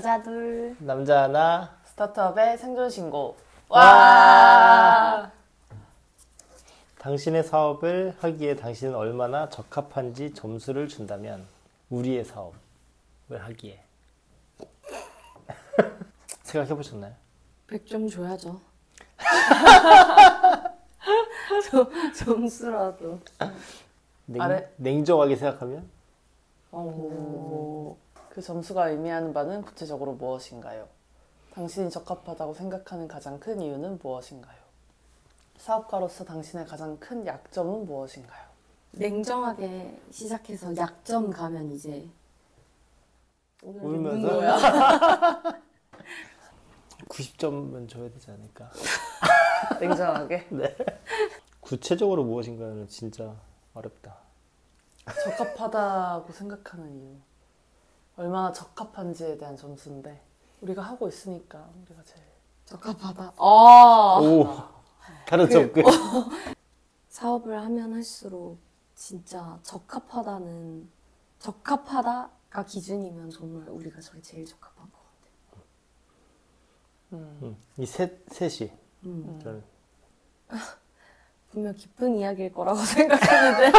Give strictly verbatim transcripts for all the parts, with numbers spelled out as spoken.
여자 둘, 남자 하나. 스타트업의 생존 신고. 와! 와! 당신의 사업을 하기에 당신은 얼마나 적합한지 점수를 준다면 우리의 사업을 하기에 생각해 보셨나요? 백 점 줘야죠. 점, 점수라도. 냉, 아래? 냉정하게 생각하면 오. 그 점수가 의미하는 바는 구체적으로 무엇인가요? 당신이 적합하다고 생각하는 가장 큰 이유는 무엇인가요? 사업가로서 당신의 가장 큰 약점은 무엇인가요? 냉정하게 시작해서 약점 가면 이제 울면서 뭐야? 구십 점은 줘야 되지 않을까? 냉정하게. 네. 구체적으로 무엇인가는 진짜 어렵다. 적합하다고 생각하는 이유. 얼마나 적합한지에 대한 점수인데 우리가 하고 있으니까 우리가 제일 적합하다. 아. 오, 다른 접근. 사업을 하면 할수록 진짜 적합하다는 적합하다가 기준이면 정말 우리가 저게 제일 적합한 것 같아요. 음. 음, 이 셋, 셋이 음. 저는 분명 기쁜 이야기일 거라고 생각했는데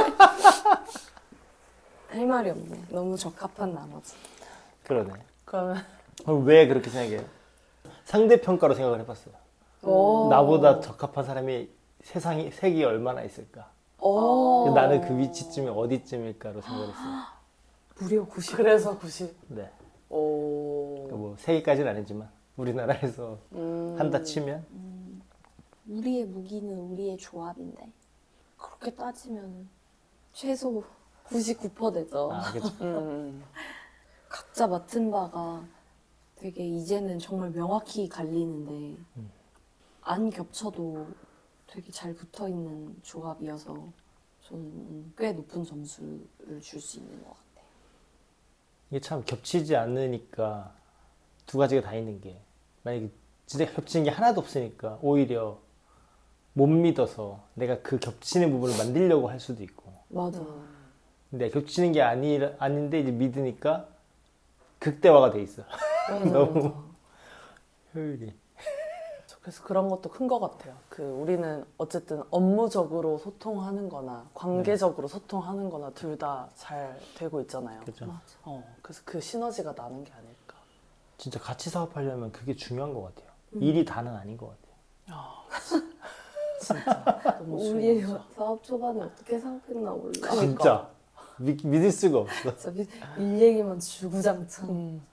할 말이 없네. 너무 적합한 나머지. 그러네. 그러면 그럼 왜 그렇게 생각해요? 상대평가로 생각을 해봤어요. 오. 나보다 적합한 사람이 세상에 세계에 얼마나 있을까? 오. 나는 그 위치쯤이 어디쯤일까로 생각을 했어요. 무려 구십. 그래서 구십. 네. 오. 그러니까 뭐 세계까지는 아니지만 우리나라에서 음. 한다 치면 우리의 무기는 우리의 조합인데 그렇게 따지면 최소 구십구 퍼센트 되죠. 아, 그렇죠. 음. 각자 맡은 바가 되게 이제는 정말 명확히 갈리는데 음. 안 겹쳐도 되게 잘 붙어있는 조합이어서 저는 꽤 높은 점수를 줄 수 있는 것 같아요. 이게 참 겹치지 않으니까 두 가지가 다 있는 게 만약에 진짜 겹치는 게 하나도 없으니까 오히려 못 믿어서 내가 그 겹치는 부분을 만들려고 할 수도 있고 맞아. 근데 겹치는 게 아니, 아닌데 이제 믿으니까 극대화가 돼 있어. 맞아, 너무 맞아. 효율이. 그래서 그런 것도 큰 것 같아요. 그 우리는 어쨌든 업무적으로 소통하는 거나 관계적으로 소통하는 거나 둘 다 잘 되고 있잖아요. 그렇죠. 맞아. 어, 그래서 그 시너지가 나는 게 아닐까. 진짜 같이 사업하려면 그게 중요한 것 같아요. 음. 일이 다는 아닌 것 같아요. 아, 진짜 너무 우리 중요하죠. 사업 초반에 어떻게 생각했나 몰라. 그러니까. 진짜 믿, 믿을 수가 없어. 진짜 일- 일 얘기만 주구장창. 음.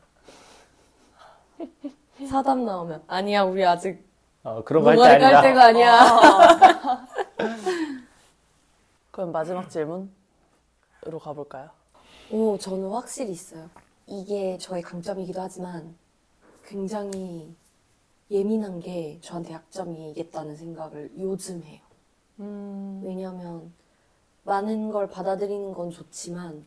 사담 나오면 아니야 우리 아직 어, 그런 거 할 때 노가리 깔 아니다. 때가 아니야. 그럼 마지막 질문으로 가볼까요? 오, 저는 확실히 있어요. 이게 저의 강점이기도 하지만 굉장히 예민한 게 저한테 약점이겠다는 생각을 요즘 해요. 음. 왜냐하면 많은 걸 받아들이는 건 좋지만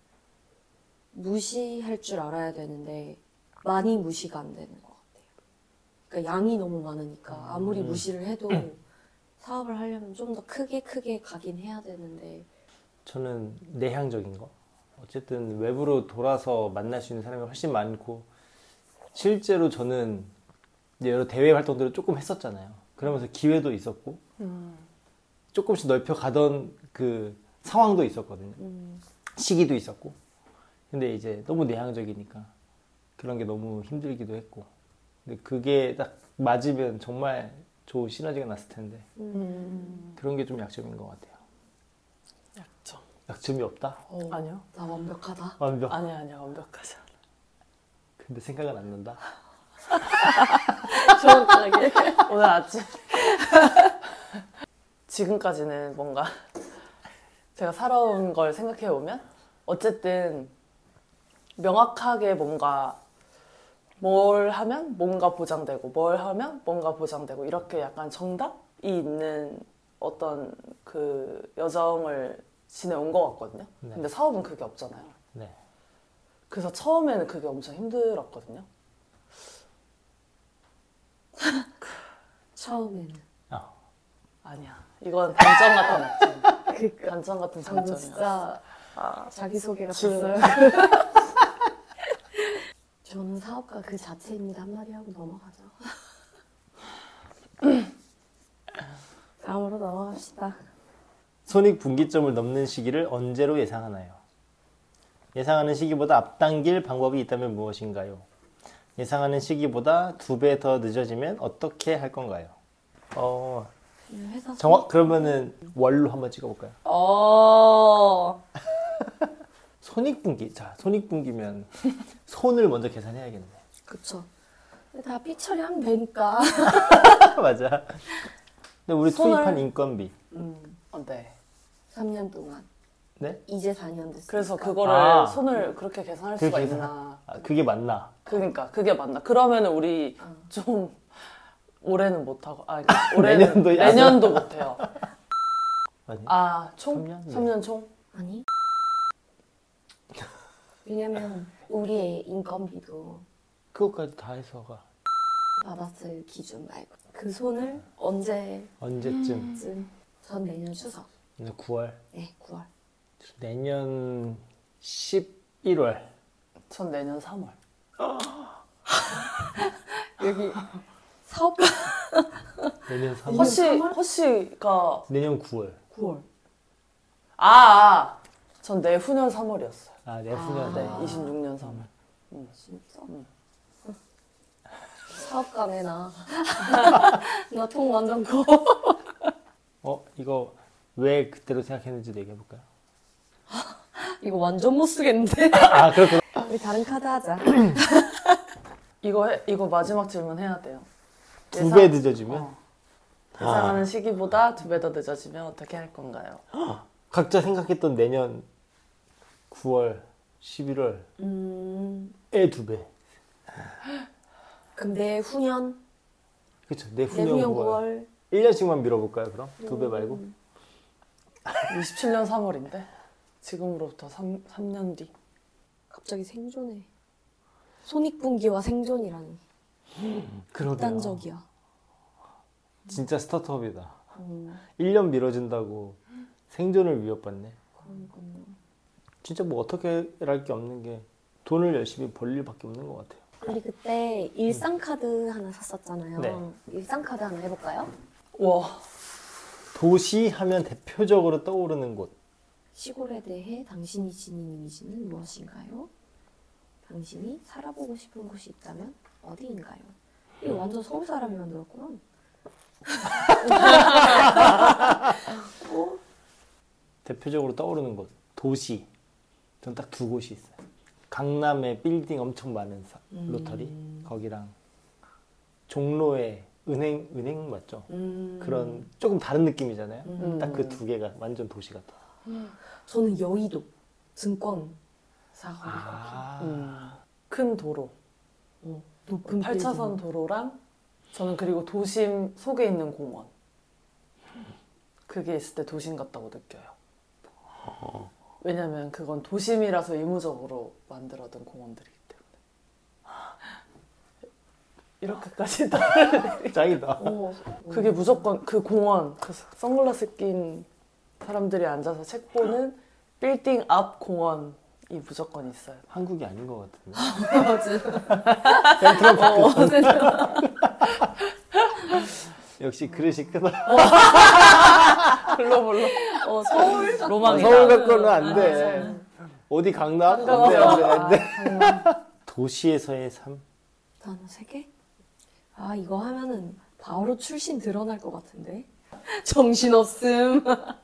무시할 줄 알아야 되는데 많이 무시가 안 되는 것 같아요. 그러니까 양이 너무 많으니까 아무리 음. 무시를 해도 사업을 하려면 좀 더 크게 크게 가긴 해야 되는데 저는 내향적인 거. 어쨌든 외부로 돌아서 만날 수 있는 사람이 훨씬 많고 실제로 저는 이제 여러 대외 활동들을 조금 했었잖아요. 그러면서 기회도 있었고 음. 조금씩 넓혀 가던 그 상황도 있었거든요. 음, 시기도 있었고. 근데 이제 너무 내향적이니까 그런 게 너무 힘들기도 했고. 근데 그게 딱 맞으면 정말 좋은 시너지가 났을 텐데 음. 그런 게 좀 약점인 것 같아요. 약점. 약점이 없다? 어, 아니요. 나 완벽하다. 완벽. 아니야, 아니야. 완벽하지 않아. 근데 생각은 안 난다. 정확하게. 오늘 아침 지금까지는 뭔가 제가 살아온 걸 생각해 보면 어쨌든 명확하게 뭔가 뭘 하면 뭔가 보장되고 뭘 하면 뭔가 보장되고 이렇게 약간 정답이 있는 어떤 그 여정을 지내온 것 같거든요. 네. 근데 사업은 그게 없잖아요. 네. 그래서 처음에는 그게 엄청 힘들었거든요. 처음에는. 어. 아니야. 이건 단점 같은 약점. 그러니까 단점 같은 저는 장점이야. 진짜 아, 자기소개가 지금- 됐어요. 저는 사업가 그 자체입니다. 한마디 하고 넘어가죠. 다음으로 넘어갑시다. 손익분기점을 넘는 시기를 언제로 예상하나요? 예상하는 시기보다 앞당길 방법이 있다면 무엇인가요? 예상하는 시기보다 두 배 더 늦어지면 어떻게 할 건가요? 어, 회사 정확 그러면은 월로 한번 찍어볼까요? 어. 손익분기. 자, 손익분기면 손을 먼저 계산해야겠네. 그쵸. 다 삐처리하면 되니까. 맞아. 근데 우리 손을- 투입한 인건비. 음, 어, 네. 삼 년 동안. 네? 이제 사 년 됐으니까. 그래서 그거를 아. 손을 그렇게 계산할 그게 수가 계산- 있나? 아, 그게 맞나? 그러니까 그게 맞나? 그러면은 우리 어. 좀 올해는 못 하고 아 그러니까 올해는 내년도 내년도 못 해요. 아니? 아, 총? 삼 년? 네. 삼 년 총? 아니. 왜냐면 우리의 인건비도 그것까지 다 해서가 받았을 기준 말고 그 손을 언제쯤? 언제쯤? 전 내년 추석. 네, 구월. 네, 구월. 내년 십일월. 전 내년 삼월. 여기 사업 내년 삼월. 허씨 삼월? 허씨가 내년 구월. 구월. 아, 아. 전 내후년 삼월이었어요. 아, 내후년. 네, 아. 이십육 년 삼월. 진짜? 응. 사업가네 나. 나 통 완전 커. 어, 이거 왜 그때로 생각했는지도 얘기해 볼까요? 이거 완전 못 쓰겠는데? 아, 그렇구나. 우리 다른 카드 하자. 이거 해, 이거 마지막 질문 해야 돼요. 두 배 늦어지면 어. 예상하는 시기보다 두 배 더 늦어지면 어떻게 할 건가요? 각자 생각했던 내년 구월, 십일월에 음, 두 배. 그럼 내후년? 그렇죠. 내후년 내후년 구월. 구월. 일 년씩만 밀어볼까요, 그럼? 두 배 말고? 이십칠 년 삼월인데 지금으로부터 삼, 삼 년 뒤. 갑자기 생존해. 손익분기와 생존이라니. 그러게요. 극단적이야. 진짜 스타트업이다. 음, 일 년 미뤄진다고 생존을 위협받네. 그러니까요. 진짜 뭐 어떻게 할 게 없는 게 돈을 열심히 벌 일밖에 없는 것 같아요. 우리 그때 일상카드 하나 샀었잖아요. 네. 일상카드 하나 해볼까요? 와, 도시 하면 대표적으로 떠오르는 곳. 시골에 대해 당신이 지닌 이미지는 무엇인가요? 당신이 살아보고 싶은 곳이 있다면 어디인가요? 이거 완전 서울 사람이 만들었구나. 어? 대표적으로 떠오르는 곳. 도시. 전 딱 두 곳이 있어요. 강남에 빌딩 엄청 많은 사- 음. 로터리. 거기랑 종로에 은행, 은행 맞죠? 음. 그런 조금 다른 느낌이잖아요. 음. 딱 그 두 개가 완전 도시 같아. 저는 여의도 증권 사거리 아. 음, 큰 도로, 어, 높은 팔 차선 빌딩. 도로랑 저는 그리고 도심 속에 있는 공원. 그게 있을 때 도심 같다고 느껴요. 왜냐면 그건 도심이라서 의무적으로 만들어둔 공원들이기 때문에. 이렇게까지 다 짱이다. 어, 그게 무조건 그 공원, 그 선글라스 낀 사람들이 앉아서 책 보는 빌딩 앞 공원이 무조건 있어요. 한국이 아닌 것 같은데. 맞아. 센트럴파크. 어, 역시 그릇이 크다. 물론 물론 어, 서울 로망이다. 서울 갖고는 안 돼. 어디 강남? 안 돼, 안 돼, 안 돼. 도시에서의 삶? 단어 세 개? 아 이거 하면은 바로 출신 드러날 것 같은데. 정신없음.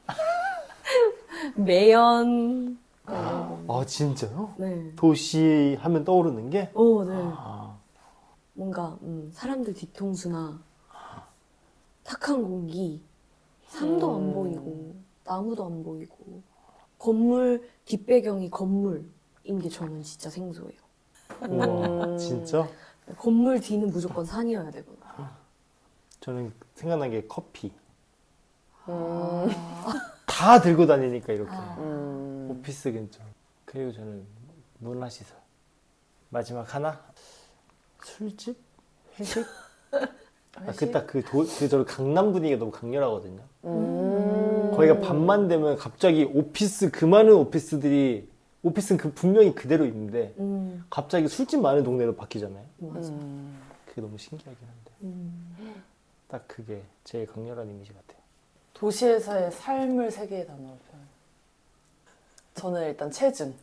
매연. 아, 진짜요? 네. 도시 하면 떠오르는 게? 오, 네. 아, 뭔가 음, 사람들 뒤통수나 탁한 공기, 산도 안 음. 보이고 나무도 안 보이고 건물 뒷배경이 건물인 게 저는 진짜 생소해요. 우와, 음. 진짜? 건물 뒤는 무조건 산이어야 되거든요. 저는 생각난 게 커피. 음. 다 들고 다니니까 이렇게. 아. 음. 오피스 근처. 그리고 저는 문화시설. 마지막 하나? 술집? 회식? 아, 그딱 그, 도- 그, 저 강남 분위기가 너무 강렬하거든요. 음. 거기가 밤만 되면 갑자기 오피스, 그 많은 오피스들이 오피스는 그 분명히 그대로 있는데 음. 갑자기 술집 많은 동네로 바뀌잖아요. 맞아. 음. 그게 너무 신기하긴 한데 음. 딱 그게 제일 강렬한 이미지 같아요. 도시에서의 삶을 세 개의 단어로 표현. 저는 일단 체증.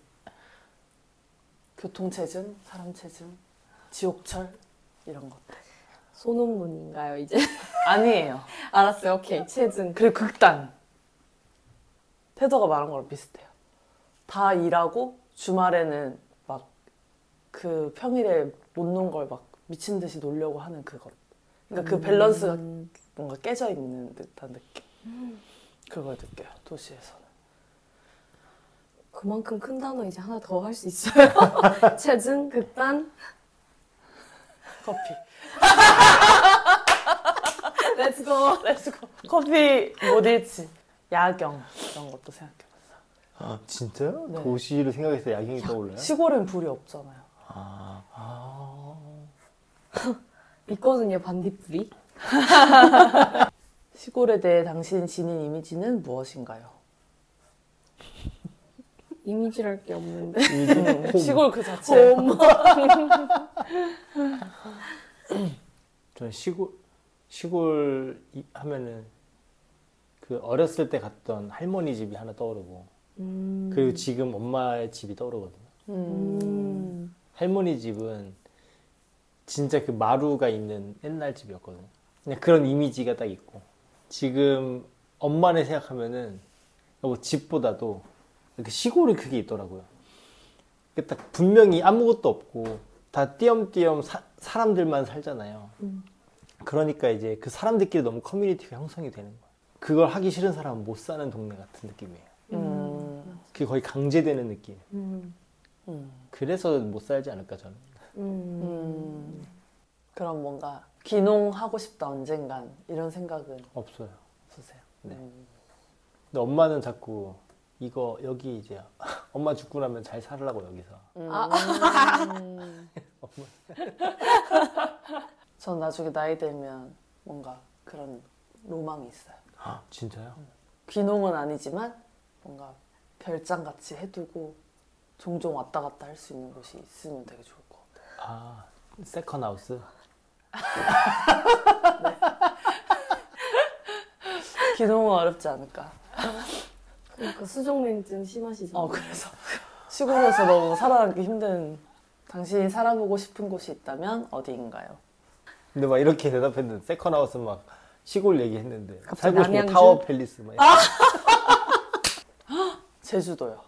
교통체증, 사람체증, 지옥철 이런 것들. 소논문인가요 이제? 아니에요. 알았어요. 오케이. 체증. 그리고 극단. 태도가 말한 거랑 비슷해요. 다 일하고 주말에는 막 그 평일에 못 논 걸 막 미친 듯이 놀려고 하는 그것. 그러니까 그 밸런스가 음. 뭔가 깨져 있는 듯한 느낌. 그걸 느껴요. 도시에서는. 그만큼 큰 단어 이제 하나 더 할 수 있어요. 체증, 극단. 커피. 렛츠고. 렛츠고. 커피 못 잃지. 야경 이런 것도 생각해봤어요. 아 진짜요? 네. 도시를 생각해서 야경이 떠올라요? 시골엔 불이 없잖아요. 아, 아. 있거든요 반딧불이. 시골에 대해 당신이 지닌 이미지는 무엇인가요? 이미지랄 게 없는데. 음, 시골 그 자체. 저는 시골 시골 이- 하면은 그 어렸을 때 갔던 할머니 집이 하나 떠오르고 음. 그리고 지금 엄마의 집이 떠오르거든요. 음. 음. 할머니 집은 진짜 그 마루가 있는 옛날 집이었거든요. 그냥 그런 이미지가 딱 있고 지금 엄마를 생각하면은 뭐 집보다도 이렇게 시골이 그게 있더라고요. 그게 딱 분명히 아무것도 없고 다 띄엄띄엄 사, 사람들만 살잖아요. 음. 그러니까 이제 그 사람들끼리 너무 커뮤니티가 형성이 되는 거예요. 그걸 하기 싫은 사람은 못 사는 동네 같은 느낌이에요. 음. 그게 거의 강제되는 느낌. 음. 음. 그래서 못 살지 않을까 저는. 음. 음. 그럼 뭔가 귀농하고 싶다 언젠간 이런 생각은 없어요. 없으세요? 네. 음. 근데 엄마는 자꾸 이거 여기 이제 엄마 죽고 나면 잘 살라고 여기서. 음. 전 나중에 나이 들면 뭔가 그런 로망이 있어요. 아, 진짜요? 귀농은 아니지만 뭔가 별장 같이 해두고 종종 왔다 갔다 할 수 있는 곳이 있으면 되게 좋을 것 같아요. 아, 세컨 하우스. 귀농은 어렵지 않을까? 그러니까 수족냉증 심하시죠. 어 그래서 시골에서 너무 살아남기 힘든 당신이 살아보고 싶은 곳이 있다면 어디인가요? 근데 막 이렇게 대답했는데 세컨 하우스 막 시골 얘기했는데 갑자기 살고 싶은 남양주? 타워 팰리스 막. 제주도요.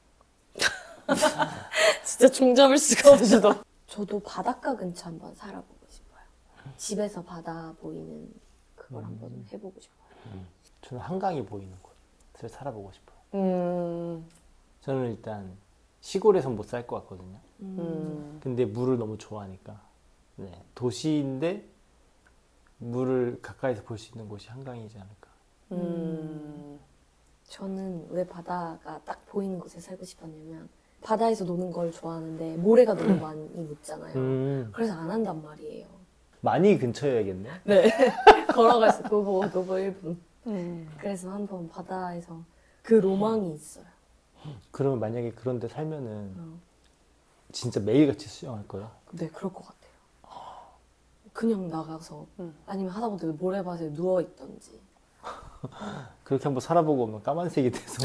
진짜 종잡을 수가 없어. 제주도. 저도 바닷가 근처 한번 살아보고 싶어요. 집에서 바다 보이는 그걸 한번 해보고 싶어요. 저는 한강이 보이는 곳을 살아보고 싶어요. 음. 저는 일단 시골에선 못 살 것 같거든요. 음. 근데 물을 너무 좋아하니까. 네, 도시인데 물을 가까이서 볼 수 있는 곳이 한강이지 않을까. 음. 저는 왜 바다가 딱 보이는 곳에 살고 싶었냐면 바다에서 노는 걸 좋아하는데 모래가 너무 많이 묻잖아요. 음, 그래서 안 한단 말이에요. 많이 근처여야겠네. 네. 걸어가서 도보, 도보 일 분. 음. 그래서 한번 바다에서 그 로망이 있어요. 그러면 만약에 그런 데 살면은 어. 진짜 매일같이 수영할 거예요. 네, 그럴 것 같아요. 그냥 나가서 음. 아니면 하다못해 모래밭에 누워 있던지. 그렇게 한번 살아보고 오면 까만색이 돼서.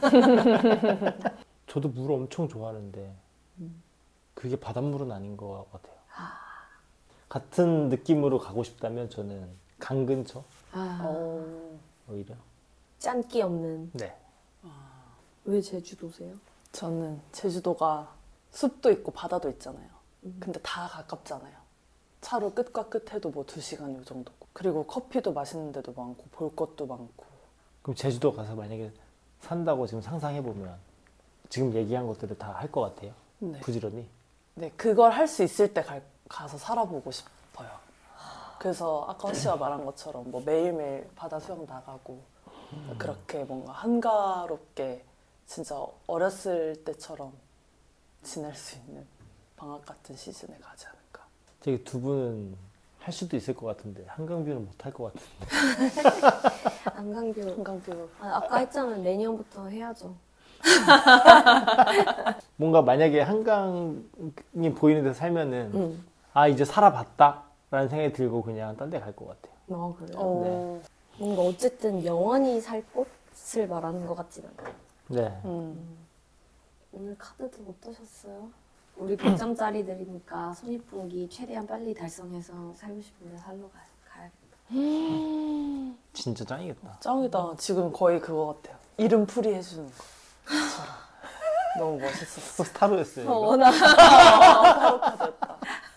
저도 물 엄청 좋아하는데 그게 바닷물은 아닌 것 같아요. 같은 느낌으로 가고 싶다면 저는 강 근처 아, 어. 오히려. 짠기 없는. 네. 왜 제주도세요? 저는 제주도가 숲도 있고 바다도 있잖아요. 음. 근데 다 가깝잖아요. 차로 끝과 끝 해도 뭐 두 시간 요 정도고. 그리고 커피도 맛있는 데도 많고 볼 것도 많고. 그럼 제주도 가서 만약에 산다고 지금 상상해 보면 지금 얘기한 것들을 다 할 것 같아요. 네. 부지런히. 네, 그걸 할 수 있을 때 갈, 가서 살아보고 싶어요. 그래서 아까 허 씨가 말한 것처럼 뭐 매일매일 바다 수영 나가고 그렇게 뭔가 한가롭게 진짜 어렸을 때처럼 지낼 수 있는 방학 같은 시즌에 가지 않을까. 되게 두 분은 할 수도 있을 것 같은데 한강뷰는 못 할 것 같은데. 한강뷰. 한강뷰. 아, 아까 했잖아요. 내년부터 해야죠. 뭔가 만약에 한강이 보이는 데서 살면은 음. 아 이제 살아봤다 라는 생각이 들고 그냥 딴 데 갈 것 같아요. 어, 그래요? 어. 뭔가 어쨌든 영원히 살 곳을 말하는 것 같진 않아요. 네. 음. 오늘 카드도 어떠셨어요? 우리 백 점짜리들이니까 손익분기 최대한 빨리 달성해서 살고 싶은데 살러 가, 가야겠다. 진짜 짱이겠다. 짱이다. 지금 거의 그거 같아요. 이름 풀이 해주는 거. 너무 멋있었어. 스타로였어요. 어, 이거. 워낙 타로카드였다.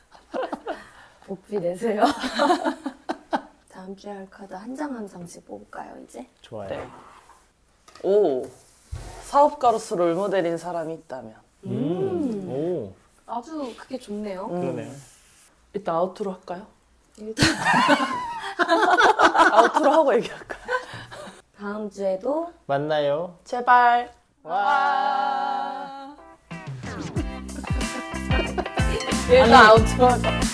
복비 내세요. 다음 주에 할 카드 한 장 한 장씩 뽑을까요, 이제? 좋아요. 네. 오. 사업가로서 롤모델인 사람이 있다면. 음. 오. 아주 그게 좋네요. 음. 그러네요. 일단 아우트로 할까요? 일단 아우트로 하고 얘기할까요? 다음 주에도 만나요. 제발. 와. 일단 아웃로 하자.